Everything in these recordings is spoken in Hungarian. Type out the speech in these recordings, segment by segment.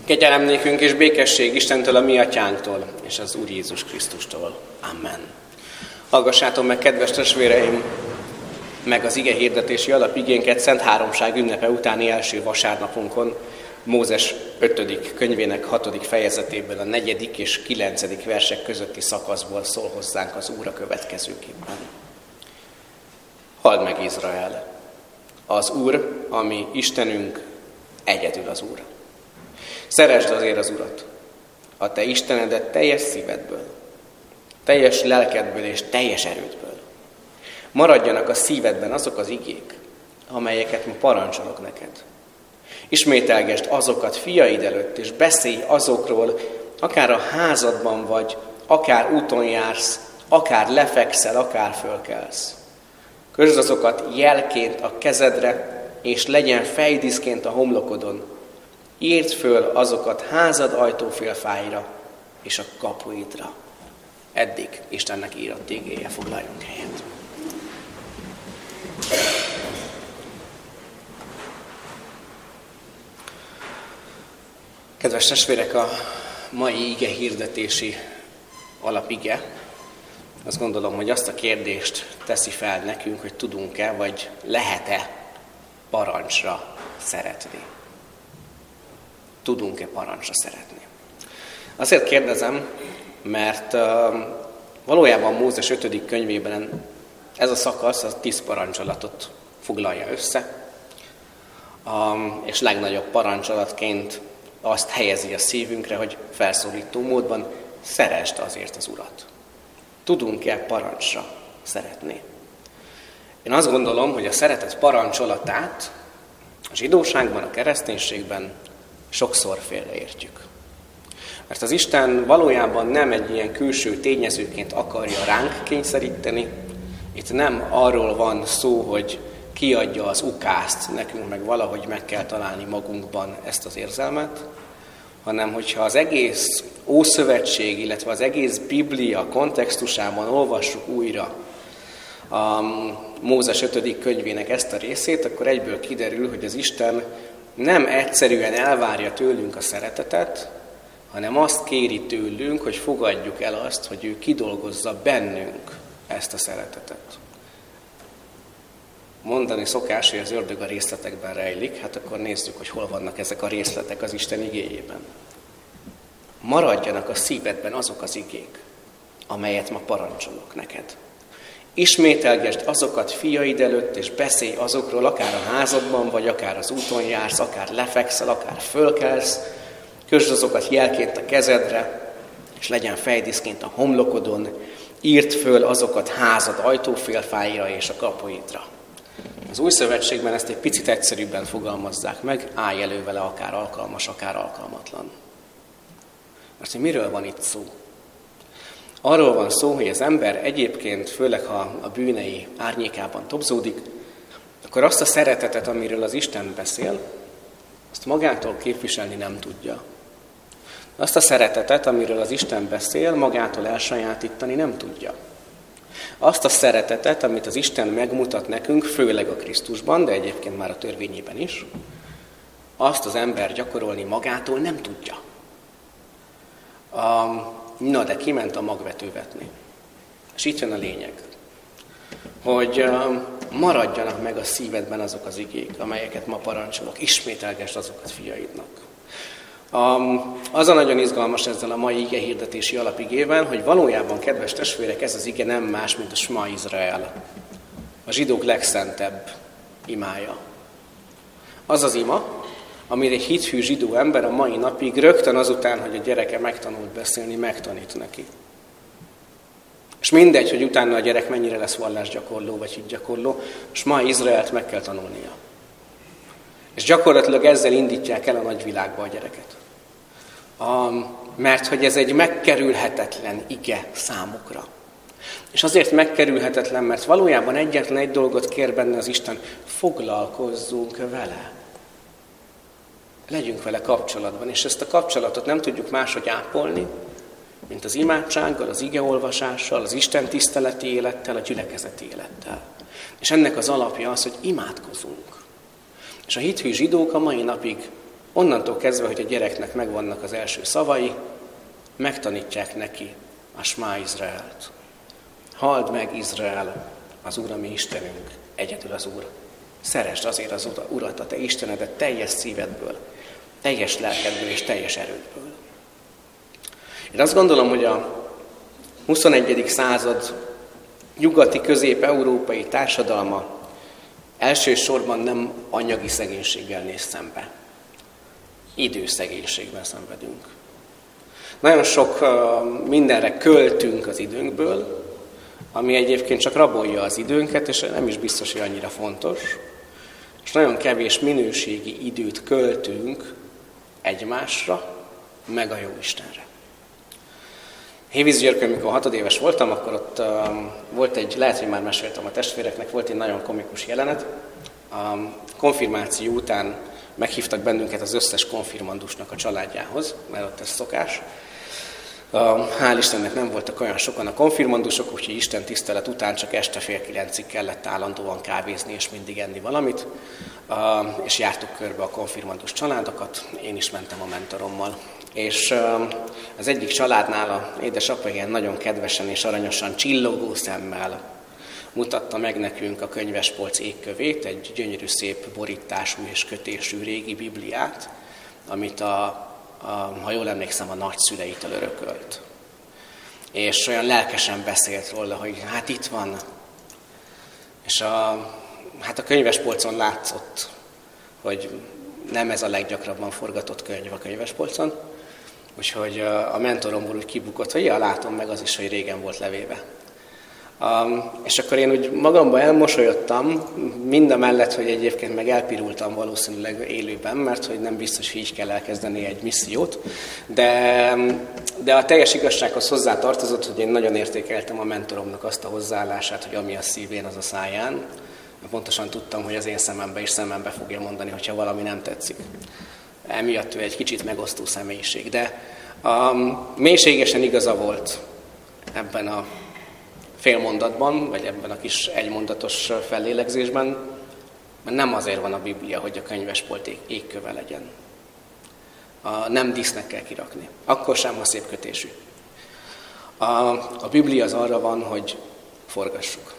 Kegyelem nékünk és békesség Istentől, a mi atyánktól, és az Úr Jézus Krisztustól. Amen. Hallgassátok meg, kedves testvéreim, meg az ige hirdetési alapigénket Szent Háromság ünnepe utáni első vasárnapunkon, Mózes 5. könyvének 6. fejezetéből a 4. és 9. versek közötti szakaszból szól hozzánk az Úr a következőképpen. Halld meg, Izrael! Az Úr, ami Istenünk, egyedül az Úr. Szeresd azért az Urat, a te Istenedet teljes szívedből, teljes lelkedből és teljes erődből. Maradjanak a szívedben azok az igék, amelyeket ma parancsolok neked. Ismételgesd azokat fiaid előtt, és beszélj azokról, akár a házadban vagy, akár úton jársz, akár lefekszel, akár fölkelsz. Közd azokat jelként a kezedre, és legyen fejdíszként a homlokodon. Írd föl azokat házad ajtófélfáira és a kapuidra. Eddig Istennek írott igéje, foglaljunk helyet. Kedves testvérek, a mai ige hirdetési alapige, azt gondolom, hogy azt a kérdést teszi fel nekünk, hogy tudunk-e, vagy lehet-e parancsra szeretni. Tudunk-e parancsra szeretni? Azért kérdezem, mert valójában Mózes 5. könyvében ez a szakasz a 10 parancsolatot foglalja össze, és legnagyobb parancsolatként azt helyezi a szívünkre, hogy felszólító módban szeresd azért az Urat. Tudunk-e parancsra szeretni? Én azt gondolom, hogy a szeretet parancsolatát a zsidóságban, a kereszténységben sokszor félreértjük. Mert az Isten valójában nem egy ilyen külső tényezőként akarja ránk kényszeríteni. Itt nem arról van szó, hogy kiadja az ukázt, nekünk meg valahogy meg kell találni magunkban ezt az érzelmet, hanem hogyha az egész Ószövetség, illetve az egész Biblia kontextusában olvassuk újra a Mózes 5. könyvének ezt a részét, akkor egyből kiderül, hogy az Isten nem egyszerűen elvárja tőlünk a szeretetet, hanem azt kéri tőlünk, hogy fogadjuk el azt, hogy ő kidolgozza bennünk ezt a szeretetet. Mondani szokás, hogy az ördög a részletekben rejlik, hát akkor nézzük, hogy hol vannak ezek a részletek az Isten igéjében. Maradjanak a szívedben azok az igék, amelyet ma parancsolok neked. Ismételgesd azokat fiaid előtt, és beszélj azokról, akár a házadban, vagy akár az úton jársz, akár lefekszel, akár fölkelsz. Kösd azokat jelként a kezedre, és legyen fejdíszként a homlokodon. Írd föl azokat házad ajtófélfáira és a kapuidra. Az Új Szövetségben ezt egy picit egyszerűbben fogalmazzák meg, állj elő vele akár alkalmas, akár alkalmatlan. Mert hogy miről van itt szó? Arról van szó, hogy az ember egyébként, főleg ha a bűnei árnyékában tobzódik, akkor azt a szeretetet, amiről az Isten beszél, azt magától képviselni nem tudja. Azt a szeretetet, amiről az Isten beszél, magától elsajátítani nem tudja. Azt a szeretetet, amit az Isten megmutat nekünk, főleg a Krisztusban, de egyébként már a törvényében is, azt az ember gyakorolni magától nem tudja. Na, de kiment a magvető vetni. És itt jön a lényeg, hogy maradjanak meg a szívedben azok az igék, amelyeket ma parancsolok, ismételgesd azokat fiaidnak. Az a nagyon izgalmas ezzel a mai ige hirdetési alapigével, hogy valójában, kedves testvérek, ez az ige nem más, mint a Sma Izrael, a zsidók legszentebb imája. Az az ima, amire egy hithű zsidó ember a mai napig rögtön azután, hogy a gyereke megtanult beszélni, megtanít neki. És mindegy, hogy utána a gyerek mennyire lesz vallásgyakorló vagy hitgyakorló, Sma Izraelt meg kell tanulnia. És gyakorlatilag ezzel indítják el a nagyvilágba a gyereket. Mert hogy ez egy megkerülhetetlen ige számukra. És azért megkerülhetetlen, mert valójában egyetlen egy dolgot kér benne az Isten, foglalkozzunk vele. Legyünk vele kapcsolatban, és ezt a kapcsolatot nem tudjuk máshogy ápolni, mint az imádsággal, az igeolvasással, az Isten tiszteleti élettel, a gyülekezeti élettel. És ennek az alapja az, hogy imádkozunk. És a hithű zsidók a mai napig onnantól kezdve, hogy a gyereknek megvannak az első szavai, megtanítják neki a Smá Izraelt. Halld meg, Izrael, az Úr, a mi Istenünk, egyedül az Úr. Szeresd azért az Urat, a te Istenedet teljes szívedből, teljes lelkedből és teljes erődből. Én azt gondolom, hogy a 21. század nyugati, közép-európai társadalma elsősorban nem anyagi szegénységgel néz szembe. Időszegénységben szenvedünk. Nagyon sok mindenre költünk az időnkből, ami egyébként csak rabolja az időnket, és nem is biztos, hogy annyira fontos. És nagyon kevés minőségi időt költünk egymásra, meg a Jóistenre. Hévízgyörkön, amikor 6 éves voltam, akkor ott volt egy, lehet, hogy már meséltem a testvéreknek, volt egy nagyon komikus jelenet. A konfirmáció után meghívtak bennünket az összes konfirmandusnak a családjához, mert ott ez szokás. Hál' Istennek nem voltak olyan sokan a konfirmandusok, úgyhogy Isten tisztelet után csak este 8:30 kellett állandóan kávézni és mindig enni valamit, és jártuk körbe a konfirmandus családokat, én is mentem a mentorommal. És az egyik családnál a édesapa ilyen nagyon kedvesen és aranyosan csillogó szemmel mutatta meg nekünk a könyvespolc égkövét, egy gyönyörű szép borítású és kötésű régi Bibliát, amit ha jól emlékszem, a nagyszüleitől örökölt. És olyan lelkesen beszélt róla, hogy hát itt van. És a könyvespolcon látszott, hogy nem ez a leggyakrabban forgatott könyv a könyvespolcon, úgyhogy a mentoromból úgy kibukott, hogy ja, látom meg az is, hogy régen volt levéve. És akkor én úgy magamban elmosolyodtam, mindamellett, hogy egyébként meg elpirultam valószínűleg élőben, mert hogy nem biztos, hogy így kell elkezdeni egy missziót, de a teljes igazsághoz hozzá tartozott, hogy én nagyon értékeltem a mentoromnak azt a hozzáállását, hogy ami a szívén, az a száján. Pontosan tudtam, hogy az én szemembe is szemembe fogja mondani, hogyha valami nem tetszik. Emiatt ő egy kicsit megosztó személyiség, de mélységesen igaza volt ebben a félmondatban, vagy ebben a kis egymondatos fellélegzésben, mert nem azért van a Biblia, hogy a könyvespolc égköve legyen. Nem dísznek kell kirakni. Akkor sem, ha szép kötésű. A Biblia az arra van, hogy forgassuk.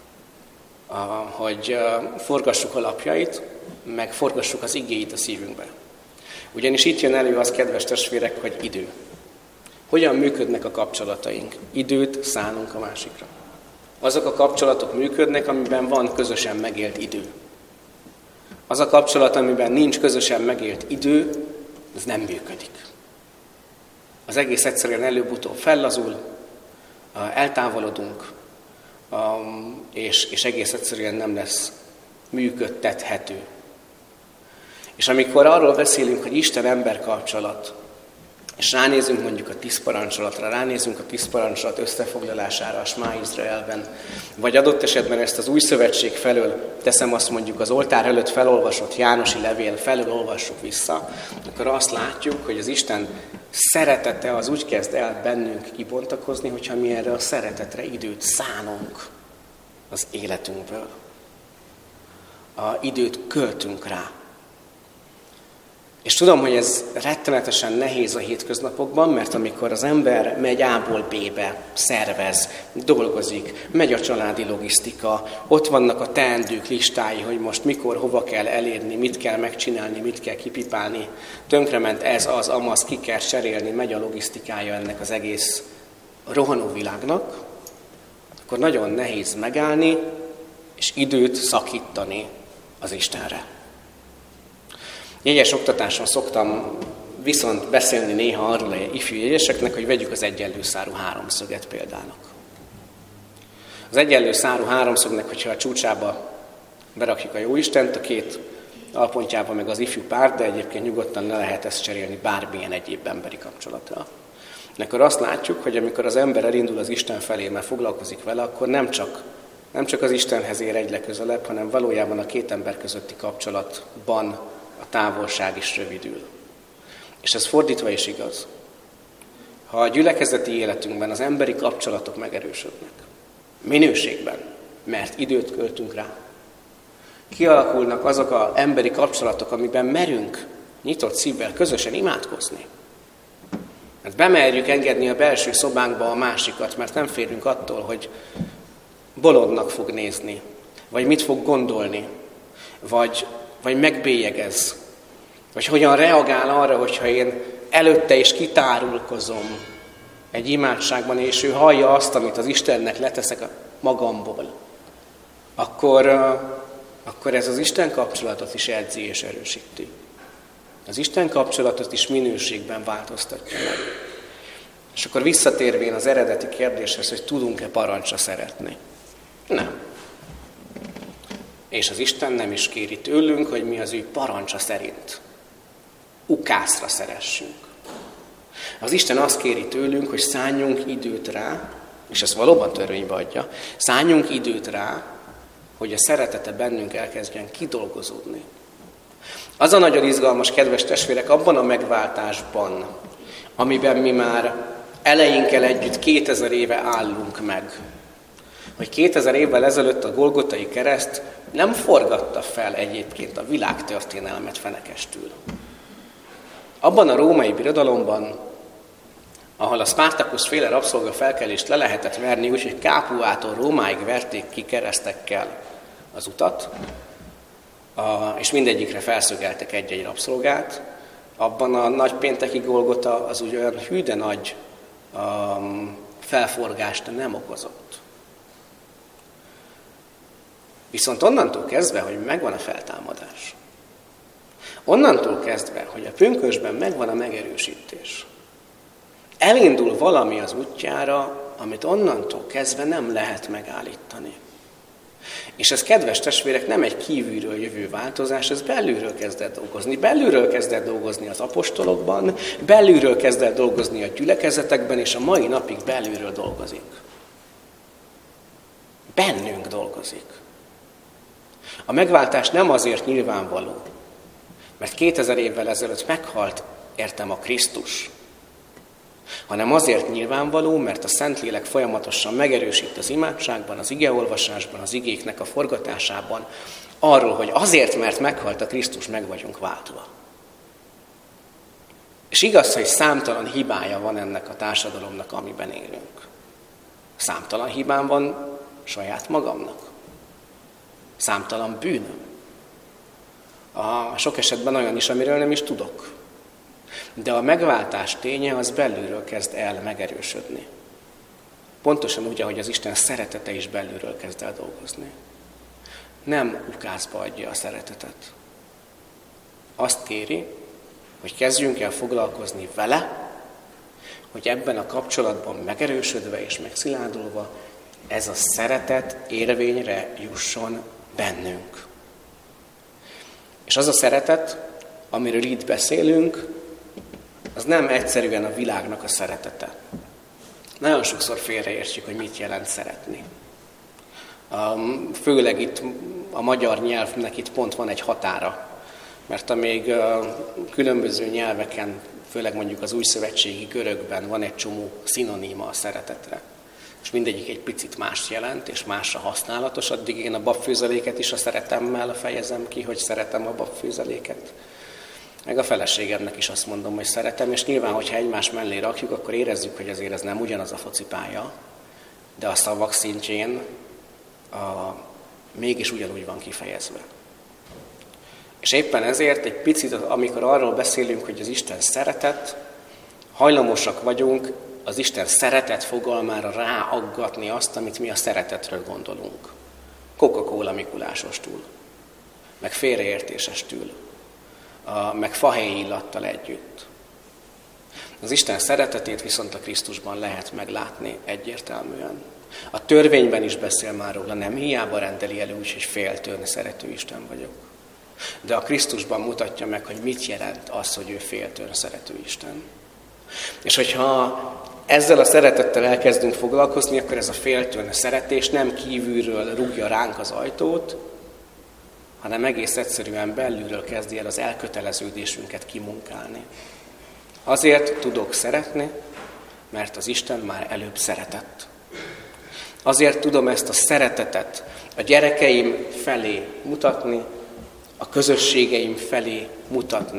Hogy forgassuk a lapjait, meg forgassuk az igéit a szívünkbe. Ugyanis itt jön elő az, kedves testvérek, hogy idő. Hogyan működnek a kapcsolataink? Időt szánunk a másikra. Azok a kapcsolatok működnek, amiben van közösen megélt idő. Az a kapcsolat, amiben nincs közösen megélt idő, az nem működik. Az egész egyszerűen előbb-utóbb fellazul, eltávolodunk, és egész egyszerűen nem lesz működtethető. És amikor arról beszélünk, hogy Isten-ember kapcsolat, és ránézünk mondjuk a 10 parancsolatra, ránézünk a 10 parancsolat összefoglalására a Smá Izraelben, vagy adott esetben ezt az új szövetség felől, teszem azt mondjuk az oltár előtt felolvasott Jánosi levél felől olvassuk vissza, akkor azt látjuk, hogy az Isten szeretete az úgy kezd el bennünk kibontakozni, hogyha mi erre a szeretetre időt szánunk az életünkből. Időt költünk rá. És tudom, hogy ez rettenetesen nehéz a hétköznapokban, mert amikor az ember megy A-ból B-be, szervez, dolgozik, megy a családi logisztika, ott vannak a teendők listái, hogy most mikor, hova kell elérni, mit kell megcsinálni, mit kell kipipálni, tönkrement ez, az, amaz, ki kell cserélni, megy a logisztikája ennek az egész rohanó világnak, akkor nagyon nehéz megállni, és időt szakítani az Istenre. Jegyes oktatáson szoktam viszont beszélni néha arról a ifjú jegyeseknek, hogy vegyük az egyenlő szárú háromszöget példának. Az egyenlő szárú háromszögnek, hogyha a csúcsába berakjuk a Jóistent, a két alpontjába meg az ifjú pár, de egyébként nyugodtan le lehet ezt cserélni bármilyen egyéb emberi kapcsolatra. Akkor azt látjuk, hogy amikor az ember elindul az Isten felé, mert foglalkozik vele, akkor nem csak az Istenhez ér egy legközelebb, hanem valójában a két ember közötti kapcsolatban a távolság is rövidül. És ez fordítva is igaz. Ha a gyülekezeti életünkben az emberi kapcsolatok megerősödnek, minőségben, mert időt költünk rá, kialakulnak azok az emberi kapcsolatok, amiben merünk nyitott szívvel közösen imádkozni. Mert bemerjük engedni a belső szobánkba a másikat, mert nem félünk attól, hogy bolondnak fog nézni, vagy mit fog gondolni, vagy megbélyegez, vagy hogyan reagál arra, hogyha én előtte is kitárulkozom egy imádságban, és ő hallja azt, amit az Istennek leteszek a magamból, akkor ez az Isten kapcsolatot is edzi és erősíti. Az Isten kapcsolatot is minőségben változtatja meg. És akkor visszatérvén az eredeti kérdéshez, hogy tudunk-e parancsra szeretni? Nem. És az Isten nem is kéri tőlünk, hogy mi az ő parancsa szerint ukászra szeressünk. Az Isten azt kéri tőlünk, hogy szálljunk időt rá, és ezt valóban törvénybe adja, szálljunk időt rá, hogy a szeretete bennünk elkezdjen kidolgozódni. Az a nagyon izgalmas, kedves testvérek, abban a megváltásban, amiben mi már elejénkkel együtt 2000 éve állunk meg, hogy 2000 évvel ezelőtt a Golgotai kereszt nem forgatta fel egyébként a világtörténelmet fenekestül. Abban a római birodalomban, ahol a Spartacus féle rabszolgafelkelést le lehetett verni, úgyhogy Kápuától Rómáig verték ki keresztekkel az utat, és mindegyikre felszögeltek egy-egy rabszolgát, abban a nagypénteki Golgota az úgy olyan hű, de nagy felforgást nem okozott. Viszont onnantól kezdve, hogy megvan a feltámadás, onnantól kezdve, hogy a pünkösdben megvan a megerősítés, elindul valami az útjára, amit onnantól kezdve nem lehet megállítani. És ez, kedves testvérek, nem egy kívülről jövő változás, ez belülről kezdett dolgozni. Belülről kezdett dolgozni az apostolokban, belülről kezdett dolgozni a gyülekezetekben, és a mai napig belülről dolgozik. Bennünk dolgozik. A megváltás nem azért nyilvánvaló, mert 2000 évvel ezelőtt meghalt értem a Krisztus, hanem azért nyilvánvaló, mert a Szentlélek folyamatosan megerősít az imádságban, az igeolvasásban, az igéknek a forgatásában, arról, hogy azért, mert meghalt a Krisztus, meg vagyunk váltva. És igaz, hogy számtalan hibája van ennek a társadalomnak, amiben élünk. Számtalan hibám van saját magamnak. Számtalan bűnöm. Sok esetben olyan is, amiről nem is tudok. De a megváltás ténye az belülről kezd el megerősödni. Pontosan úgy, ahogy az Isten szeretete is belülről kezd el dolgozni. Nem ukászba adja a szeretetet. Azt kéri, hogy kezdjünk el foglalkozni vele, hogy ebben a kapcsolatban megerősödve és megszilárdulva ez a szeretet érvényre jusson bennünk. És az a szeretet, amiről itt beszélünk, az nem egyszerűen a világnak a szeretete. Nagyon sokszor félreértjük, hogy mit jelent szeretni. Főleg itt a magyar nyelvnek itt pont van egy határa, mert amíg különböző nyelveken, főleg mondjuk az újszövetségi görögben van egy csomó szinoníma a szeretetre, és mindegyik egy picit mást jelent, és másra használatos, addig én a babfőzeléket is a szeretemmel fejezem ki, hogy szeretem a babfőzeléket. Meg a feleségemnek is azt mondom, hogy szeretem, és nyilván, hogyha egymás mellé rakjuk, akkor érezzük, hogy azért ez nem ugyanaz a focipálya, de a szavak szintjén mégis ugyanúgy van kifejezve. És éppen ezért egy picit, amikor arról beszélünk, hogy az Isten szeretet, hajlamosak vagyunk az Isten szeretet fogalmára ráaggatni azt, amit mi a szeretetről gondolunk. Coca-Cola Mikulásostól, meg félreértésestől, meg fahelyi illattal együtt. Az Isten szeretetét viszont a Krisztusban lehet meglátni egyértelműen. A törvényben is beszél már róla, nem hiába rendeli elő úgy, hogy féltőn szerető Isten vagyok. De a Krisztusban mutatja meg, hogy mit jelent az, hogy ő féltőn szerető Isten. És hogyha ezzel a szeretettel elkezdünk foglalkozni, akkor ez a féltőn szeretés nem kívülről rúgja ránk az ajtót, hanem egész egyszerűen belülről kezdi el az elköteleződésünket kimunkálni. Azért tudok szeretni, mert az Isten már előbb szeretett. Azért tudom ezt a szeretetet a gyerekeim felé mutatni, a közösségeim felé mutatni,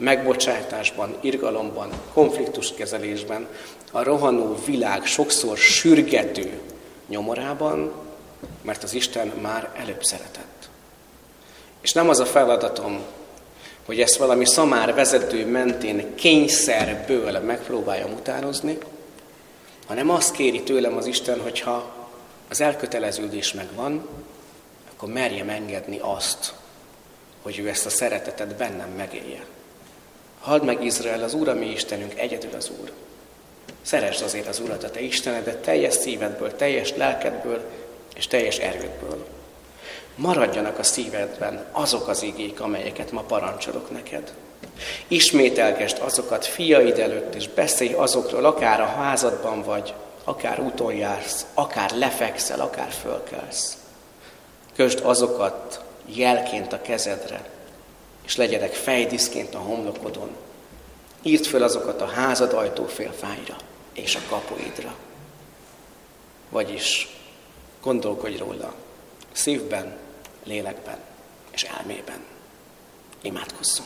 megbocsátásban, irgalomban, konfliktuskezelésben, a rohanó világ sokszor sürgető nyomorában, mert az Isten már előbb szeretett. És nem az a feladatom, hogy ezt valami szamár vezető mentén kényszerből megpróbáljam utánozni, hanem azt kéri tőlem az Isten, hogyha az elköteleződés megvan, akkor merjem engedni azt, hogy ő ezt a szeretetet bennem megélje. Halld meg, Izrael, az Úr, a mi Istenünk, egyedül az Úr. Szeresd azért az Urat, a te Istenedet teljes szívedből, teljes lelkedből és teljes erődből. Maradjanak a szívedben azok az igék, amelyeket ma parancsolok neked. Ismételgesd azokat fiaid előtt, és beszélj azokról, akár a házadban vagy, akár úton jársz, akár lefekszel, akár fölkelsz. Kösd azokat jelként a kezedre, és legyenek fejdiszként a homlokodon. Írd föl azokat a házad ajtófélfáira és a kapuidra. Vagyis gondolkodj róla szívben, lélekben és elmében. Imádkozzunk.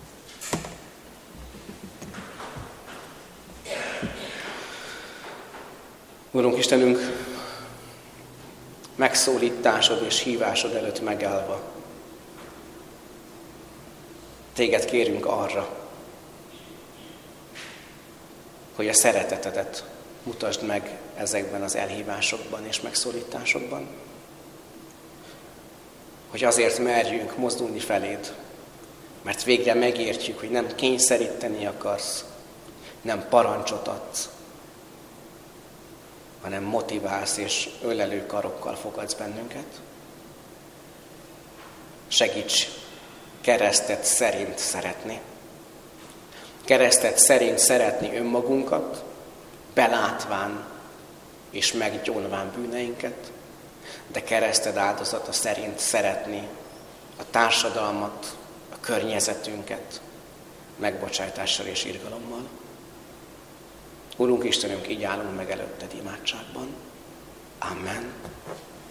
Urunk Istenünk, megszólításod és hívásod előtt megállva, téged kérünk arra, hogy a szeretetedet mutasd meg ezekben az elhívásokban és megszólításokban. Hogy azért merjünk mozdulni feléd, mert végre megértjük, hogy nem kényszeríteni akarsz, nem parancsot adsz, hanem motiválsz és ölelő karokkal fogadsz bennünket. Segíts keresztet szerint szeretni. Keresztet szerint szeretni önmagunkat, belátván és meggyónván bűneinket, de kereszted áldozata szerint szeretni a társadalmat, a környezetünket megbocsátással és irgalommal. Urunk Istenünk, így állunk meg előtted imádságban. Amen.